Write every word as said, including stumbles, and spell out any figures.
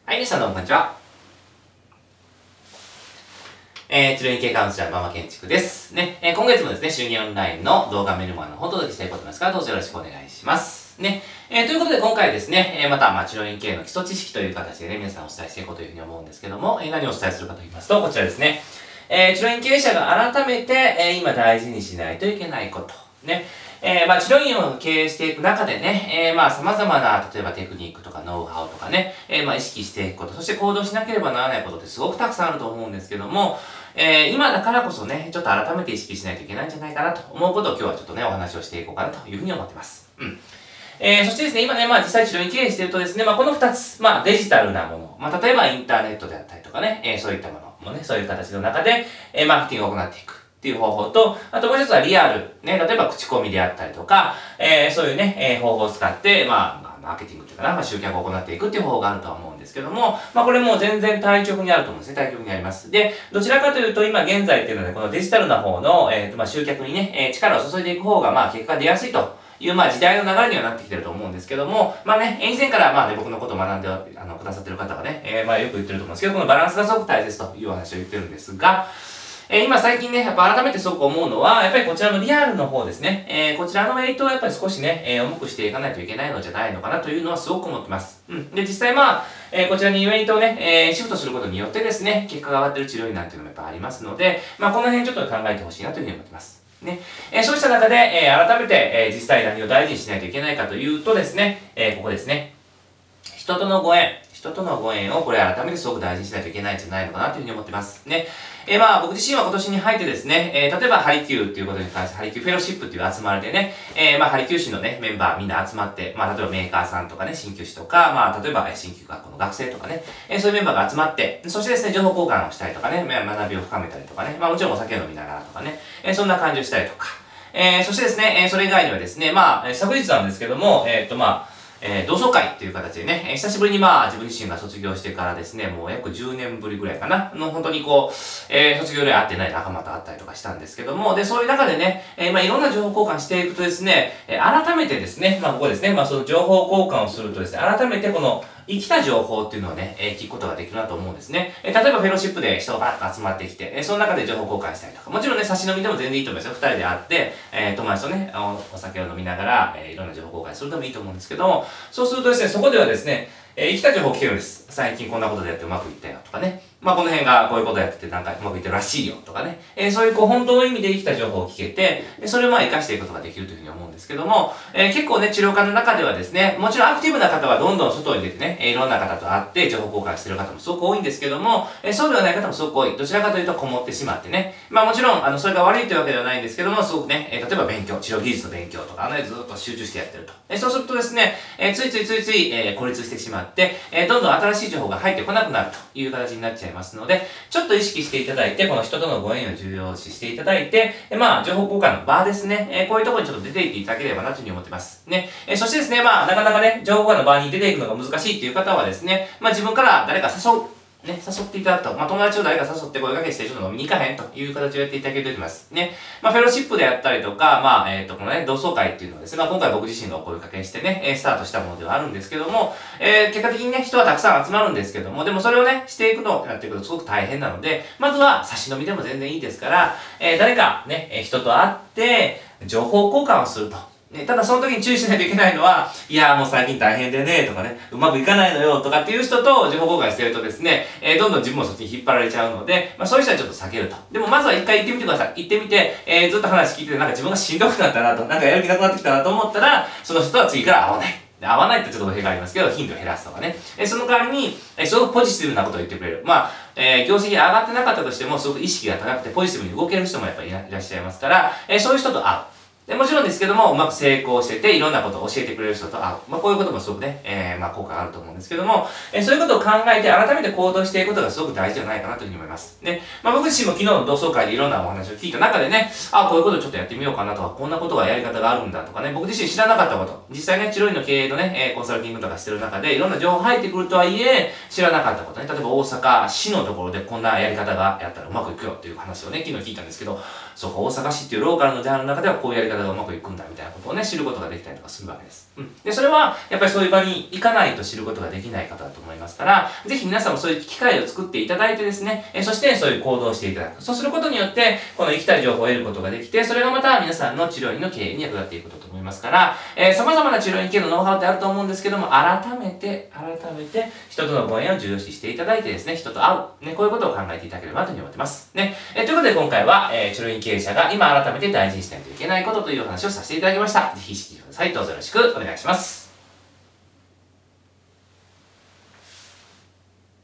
はい、皆さんどうもこんにちは。えー、治療院系カウンセラー馬場建築です。ね、えー、今月もですね、収入オンラインの動画メルマガの方をお届けしたいと思いますから、どうぞよろしくお願いします。ね、えー、ということで今回ですね、えー、また、まあ、治療院系の基礎知識という形でね、皆さんお伝えしていこうというふうに思うんですけども、えー、何をお伝えするかと言いますと、こちらですね。えー、治療院経営者が改めて、えー、今大事にしないといけないこと。ね。えー、まあ、治療院を経営していく中でね、えー、まあ、様々な、例えばテクニックとかノウハウとかね、えー、まあ、意識していくこと、そして行動しなければならないことってすごくたくさんあると思うんですけども、えー、今だからこそね、ちょっと改めて意識しないといけないんじゃないかなと思うことを今日はちょっとね、お話をしていこうかなというふうに思ってます。うん。えー、そしてですね、今ね、まあ実際治療院経営しているとですね、まあこの二つ、まあデジタルなもの、まあ例えばインターネットであったりとかね、えー、そういったものもね、そういう形の中で、えー、マーケティングを行っていく。っていう方法と、あともう一つはリアル。ね、例えば口コミであったりとか、えー、そういうね、えー、方法を使って、まあ、まあ、マーケティングっていうかな、まあ、集客を行っていくっていう方法があるとは思うんですけども、まあ、これも全然対極にあると思うんですね。対極にあります。で、どちらかというと、今現在っていうのはね、このデジタルな方の、えー、まあ、集客にね、えー、力を注いでいく方が、まあ、結果が出やすいと。いう、まあ、時代の流れにはなってきてると思うんですけども、まあね、以前から、まあね、僕のことを学んで、あの、くださってる方はね、えー、まあ、よく言ってると思うんですけど、このバランスがすごく大切というお話を言ってるんですが、えー、今最近ね、やっぱ改めてすごく思うのは、やっぱりこちらのリアルの方ですね。えー、こちらのウェイトをやっぱり少しね、えー、重くしていかないといけないのじゃないのかなというのはすごく思ってます。うん。で、実際まあ、えー、こちらにウェイトをね、えー、シフトすることによってですね、結果が上がってる治療院なんていうのもやっぱありますので、まあこの辺ちょっと考えてほしいなというふうに思ってます。ね。えー、そうした中で、えー、改めて、えー、実際何を大事にしないといけないかというとですね、えー、ここですね。人とのご縁。人とのご縁をこれ改めてすごく大事にしないといけないんじゃないのかなというふうに思ってます。ね。えー、まあ僕自身は今年に入ってですね、えー、例えばハリキューっていうことに関して、ハリキューフェローシップっていう集まりでね、えー、まあハリキュー士のね、メンバーみんな集まって、まあ例えばメーカーさんとかね、鍼灸師とか、まあ例えば鍼灸学校の学生とかね、えー、そういうメンバーが集まって、そしてですね、情報交換をしたりとかね、学びを深めたりとかね、まあもちろんお酒を飲みながらとかね、えー、そんな感じをしたりとか、えー、そしてですね、えー、それ以外にはですね、まあ、昨日なんですけども、えー、っとまあ、えー、同窓会っていう形でね、えー、久しぶりにまあ自分自身が卒業してからですね、もう約じゅうねんぶりぐらいかな、の本当にこう、えー、卒業で会ってない仲間と会ったりとかしたんですけども、で、そういう中でね、えー、まあいろんな情報交換していくとですね、えー、改めてですね、まあここですね、まあその情報交換をするとですね、改めてこの生きた情報っていうのをね、えー、聞くことができるなと思うんですね。えー、例えばフェローシップで人がバーッと集まってきて、えー、その中で情報交換したりとか、もちろんね、差し飲みでも全然いいと思いますよ。二人で会って、えー、友達とねお、お酒を飲みながら、えー、いろんな情報交換するのもいいと思うんですけども、そうするとですね、そこではですね、えー、生きた情報を聞けるんです。最近こんなことでやってうまくいったよとかね。まあこの辺がこういうことやっててなんかうまくいってるらしいよとかね。えー、そういうこう本当の意味で生きた情報を聞けて、それをまあ活かしていくことができるというふうに思うんですけども、えー、結構ね、治療科の中ではですね、もちろんアクティブな方はどんどん外に出てね、いろんな方と会って情報交換してる方もすごく多いんですけども、えー、そうではない方もすごく多い。どちらかというとこもってしまってね。まあもちろん、あの、それが悪いというわけではないんですけども、すごくね、えー、例えば勉強、治療技術の勉強とかね、ずっと集中してやってると。えー、そうするとですね、えー、ついついついつい、えー、孤立してしまって、えー、どんどん新しい情報が入ってこなくなるという形になっちゃいますので、ちょっと意識していただいて、この人とのご縁を重要視していただいて、えまあ、情報交換の場ですね、えー、こういうところにちょっと出ていっていただければなというふうに思ってます。ね。えー、そしてですね、まあ、なかなかね、情報交換の場に出ていくのが難しいっていう方はですね、まあ、自分から誰か誘う。ね、誘っていただくと。まあ、友達を誰か誘って声かけしてちょっと飲みに行かへんという形をやっていただけると思います。ね。まあ、フェローシップであったりとか、まあ、えっ、ー、と、このね、同窓会っていうのはですね、まあ、今回僕自身がお声かけしてね、えー、スタートしたものではあるんですけども、えー、結果的にね、人はたくさん集まるんですけども、でもそれをね、していくのってなっていくとすごく大変なので、まずは差し飲みでも全然いいですから、えー、誰かね、えー、人と会って、情報交換をすると。ね、ただその時に注意しないといけないのは、いやもう最近大変でね、とかね、うまくいかないのよ、とかっていう人と情報交換してるとですね、えー、どんどん自分もそっちに引っ張られちゃうので、まあそういう人はちょっと避けると。でもまずは一回行ってみてください。行ってみて、えー、ずっと話聞いてて、なんか自分がしんどくなったなと、なんかやる気なくなってきたなと思ったら、その人とは次から会わない。会わないってちょっと語弊がありますけど、頻度を減らすとかね。えー、その代わりに、えー、すごくポジティブなことを言ってくれる。まあ、えー、業績が上がってなかったとしても、すごく意識が高くてポジティブに動ける人もやっぱりいらっしゃいますから、えー、そういう人と会う。でもちろんですけども、うまく成功してて、いろんなことを教えてくれる人と会う。まあ、こういうこともすごくね、えー、まあ、効果があると思うんですけども、えー、そういうことを考えて、改めて行動していくことがすごく大事じゃないかなというふうに思います。ね。まあ、僕自身も昨日の同窓会でいろんなお話を聞いた中でね、あ、こういうことをちょっとやってみようかなとか、こんなことがやり方があるんだとかね、僕自身知らなかったこと。実際ね、治療院の経営のね、えー、コンサルティングとかしてる中で、いろんな情報入ってくるとはいえ、知らなかったことね。例えば大阪市のところでこんなやり方がやったらうまくいくよっていう話をね、昨日聞いたんですけど、そうか、大阪市っていうローカルのジャンルの中ではこういうやり方方がうまくいくんだみたいなことをね、知ることができたりとかするわけです。うん。で、それは、やっぱりそういう場に行かないと知ることができない方だと思いますから、ぜひ皆さんもそういう機会を作っていただいてですね、えそしてそういう行動をしていただく。そうすることによって、この生きたい情報を得ることができて、それがまた皆さんの治療院の経営に役立っていくことと思いますから、えー、様々な治療院系のノウハウってあると思うんですけども、改めて、改めて、人とのご縁を重要視していただいてですね、人と会う。ね、こういうことを考えていただければというふうに思ってます。ね。えー、ということで今回は、えー、治療院経営者が今改めて大事にしないといけないことというお話をさせていただきました。ぜひ知ってください。どうぞよろしくお願いします。